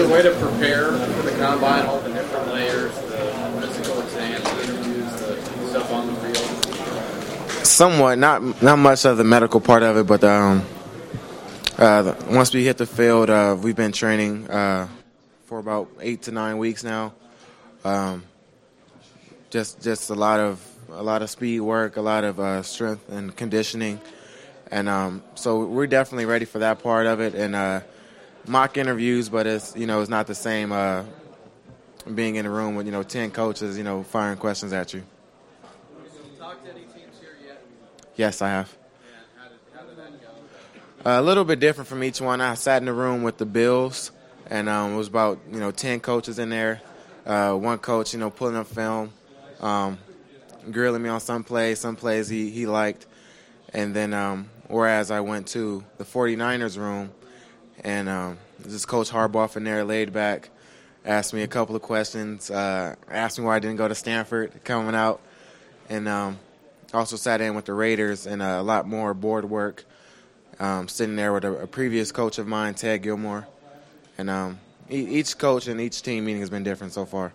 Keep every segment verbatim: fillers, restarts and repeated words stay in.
there a way to prepare for the combine, all the different layers, the physical exams, the interviews, the stuff on the field? Somewhat, not not much of the medical part of it, but um, uh, once we hit the field, uh, we've been training uh, for about eight to nine weeks now. Um, just just a lot of a lot of speed work, a lot of uh, strength and conditioning, and um, so we're definitely ready for that part of it. And uh, mock interviews, but it's you know it's not the same uh, being in a room with you know ten coaches you know firing questions at you. Have you talked to any teams here yet? Yes, I have. Yeah, how did, how did that Uh, go? a little bit different from each one. I sat in the room with the Bills, and um, it was about you know ten coaches in there. Uh, one coach, you know, pulling up film, um, grilling me on some plays, some plays he, he liked. And then um, whereas I went to the 49ers room, and um, just Coach Harbaugh in there, laid back, asked me a couple of questions, uh, asked me why I didn't go to Stanford coming out, and um, also sat in with the Raiders and uh, a lot more board work, um, sitting there with a, a previous coach of mine, Ted Gilmore. And um, e- each coach and each team meeting has been different so far.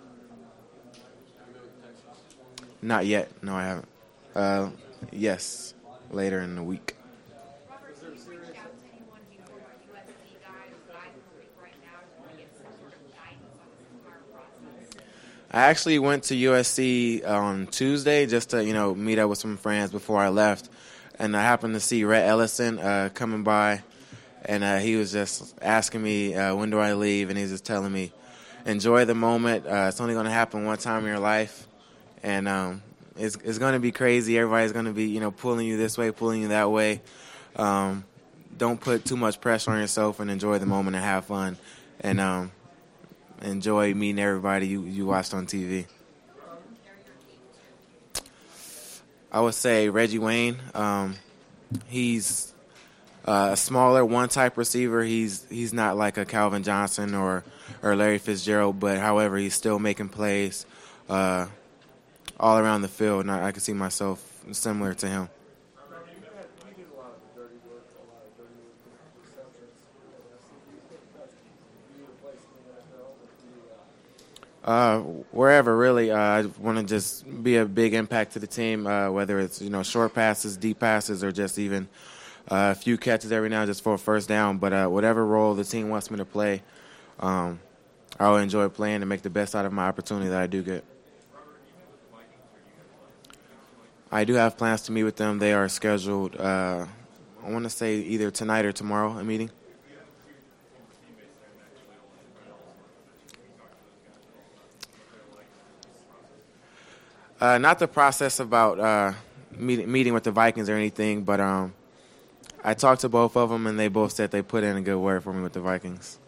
Not yet. No, I haven't. Uh, yes, later in the week. Robert, have you reached out to anyone before the U S C guys, guys in the league right now, to try to get some sort of guidance on this entire process? I actually went to U S C on Tuesday just to, you know, meet up with some friends before I left. And I happened to see Rhett Ellison uh, coming by, and uh, he was just asking me, uh, when do I leave? And he was just telling me, enjoy the moment. Uh, it's only going to happen one time in your life. And um, it's, it's going to be crazy. Everybody's going to be, you know, pulling you this way, pulling you that way. Um, don't put too much pressure on yourself and enjoy the moment and have fun. And um, enjoy meeting everybody you, you watched on T V. I would say Reggie Wayne. Um, he's uh, a smaller one-type receiver. He's he's not like a Calvin Johnson or, or Larry Fitzgerald, but however, he's still making plays uh, all around the field, and I, I can see myself similar to him. Uh, wherever, really. Uh, I want to just be a big impact to the team, uh, whether it's, you know, short passes, deep passes, or just even uh, a few catches every now and just for a first down. But uh, whatever role the team wants me to play, um, I'll enjoy playing and make the best out of my opportunity that I do get. I do have plans to meet with them. They are scheduled, uh, I want to say either tonight or tomorrow, a meeting. Uh, not the process about uh, meet, meeting with the Vikings or anything, but um, I talked to both of them, and they both said they put in a good word for me with the Vikings.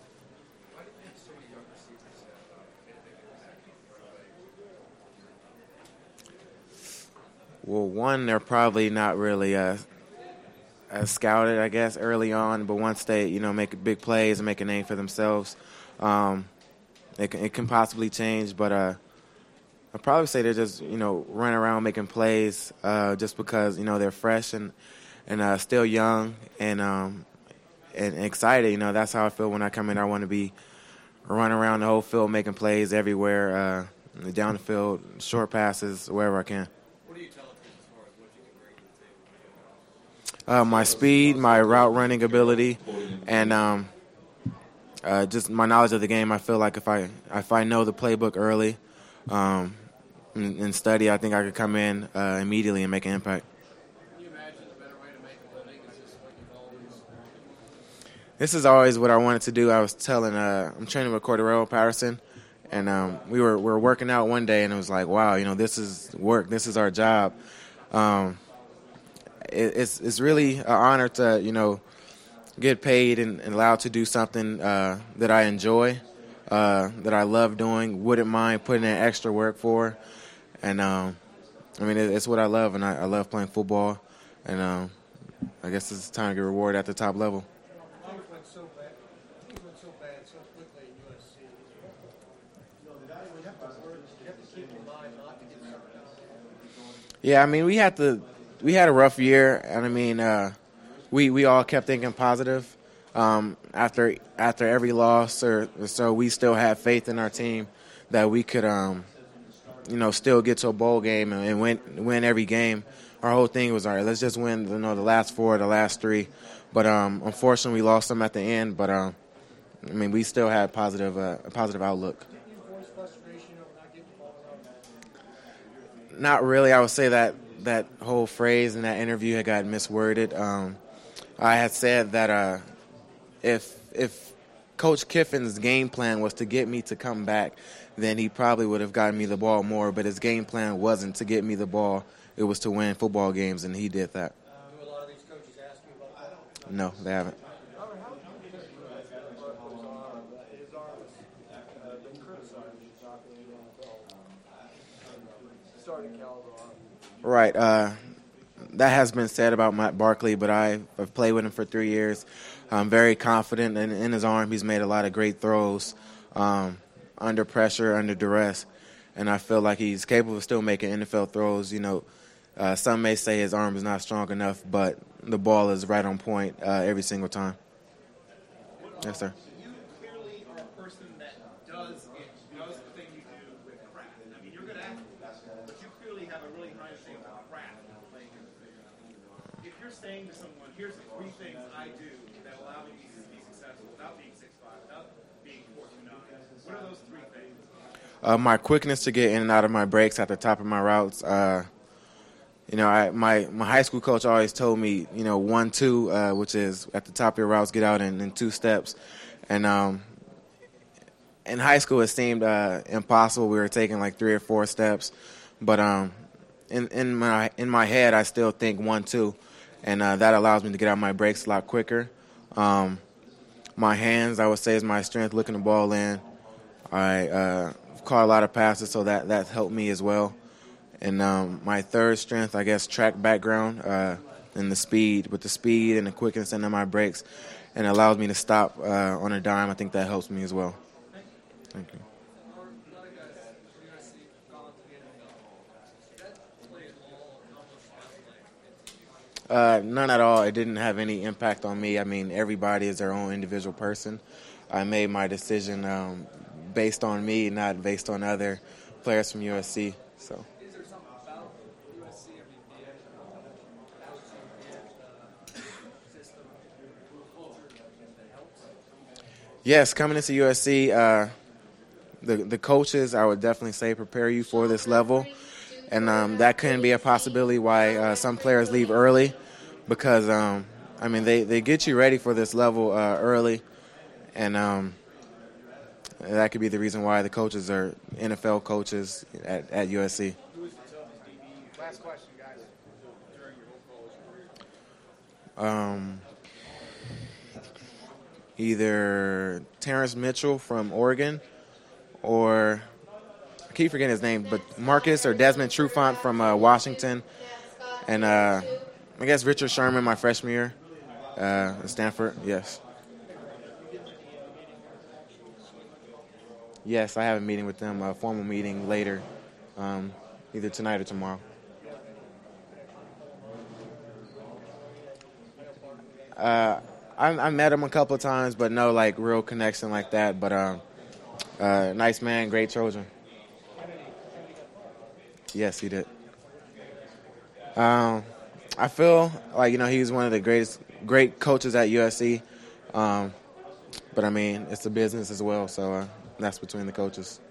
Well, one, they're probably not really uh, as scouted, I guess, early on, but once they, you know, make big plays and make a name for themselves, um, it, it can possibly change, but uh, I'd probably say they're just, you know, running around making plays uh, just because, you know, they're fresh and and uh, still young and um, and excited. You know, that's how I feel when I come in. I want to be running around the whole field making plays everywhere, uh, down the field, short passes, wherever I can. What do you tell them as far as what you can bring to the table? Uh, my speed, my route running ability, and um, uh, just my knowledge of the game. I feel like if I if I know the playbook early, Um, and, and study, I think I could come in uh, immediately and make an impact. Can you imagine a better way to make a living? Is this what you've always wanted? This is always what I wanted to do. I was telling, uh, I'm training with Cordero Patterson, and um, we were we were working out one day, and it was like, wow, you know, this is work. This is our job. Um, it, it's it's really an honor to, you know, get paid and, and allowed to do something uh, that I enjoy. Uh, that I love doing, wouldn't mind putting in extra work for. And, um, I mean, it, it's what I love, and I, I love playing football. And um, I guess it's time to get rewarded at the top level. Things went so bad, things went so bad so quickly in U S C. You know, did I, we have to, we have to keep in mind not to get started. Yeah, I mean, we had to, we had a rough year, and I mean, uh, we, we all kept thinking positive. um, after after every loss or so, we still have faith in our team that we could, um, you know, still get to a bowl game and, and win win every game. Our whole thing was, all right, let's just win, you know, the last four, the last three. But um, unfortunately, we lost them at the end. But um, I mean, we still had positive uh, a positive outlook. Not really. I would say that that whole phrase in that interview had got misworded. Um, I had said that uh, if if Coach Kiffin's game plan was to get me to come back, then he probably would have gotten me the ball more. But his game plan wasn't to get me the ball. It was to win football games, and he did that. Do a lot of these coaches ask you about that? No, they haven't. Right. Uh, that has been said about Matt Barkley, but I, I've played with him for three years. I'm very confident in, in his arm. He's made a lot of great throws um, under pressure, under duress, and I feel like he's capable of still making N F L throws. You know, uh, some may say his arm is not strong enough, but the ball is right on point uh, every single time. Yes, sir. You clearly are a person that does it, does the thing you do with craft. I mean, you're a good athlete, but you clearly have a really high thing about craft playing in the field. If you're saying to someone, here's the three things I do that allow me to be successful without being six five, without being four two nine, what are those three things? Uh, my quickness to get in and out of my breaks at the top of my routes. Uh, you know, I, my, my high school coach always told me, you know, one, two, uh, which is at the top of your routes, get out in, in two steps. And um, in high school, it seemed uh, impossible. We were taking like three or four steps. But um, in, in, my, in my head, I still think one, two. And uh, that allows me to get out my breaks a lot quicker. Um, my hands, I would say, is my strength, looking the ball in. I uh, caught a lot of passes, so that, that helped me as well. And um, my third strength, I guess, track background uh, and the speed. With the speed and the quickness into my breaks, and it allows me to stop uh, on a dime. I think that helps me as well. Thank you. Uh, none at all. It didn't have any impact on me. I mean, everybody is their own individual person. I made my decision um, based on me, not based on other players from U S C. So. Yes, coming into U S C, uh, the the coaches, I would definitely say, prepare you for this level, and um, that couldn't be a possibility why uh, some players leave early, because um, I mean they, they get you ready for this level uh, early, and um, that could be the reason why the coaches are N F L coaches at, at U S C. Last question, guys. During your whole college career. Um. Either Terrence Mitchell from Oregon, or I keep forgetting his name, but Marcus or Desmond Trufant from uh, Washington, and uh, I guess Richard Sherman my freshman year uh, at Stanford. Yes. Yes, I have a meeting with them, a formal meeting later, um, either tonight or tomorrow. Uh, I, I met him a couple of times, but no, like, real connection like that. But um, uh, nice man, great Trojan. Yes, he did. Um, I feel like, you know, he's one of the greatest, great coaches at U S C. Um, but, I mean, it's a business as well, so uh, that's between the coaches.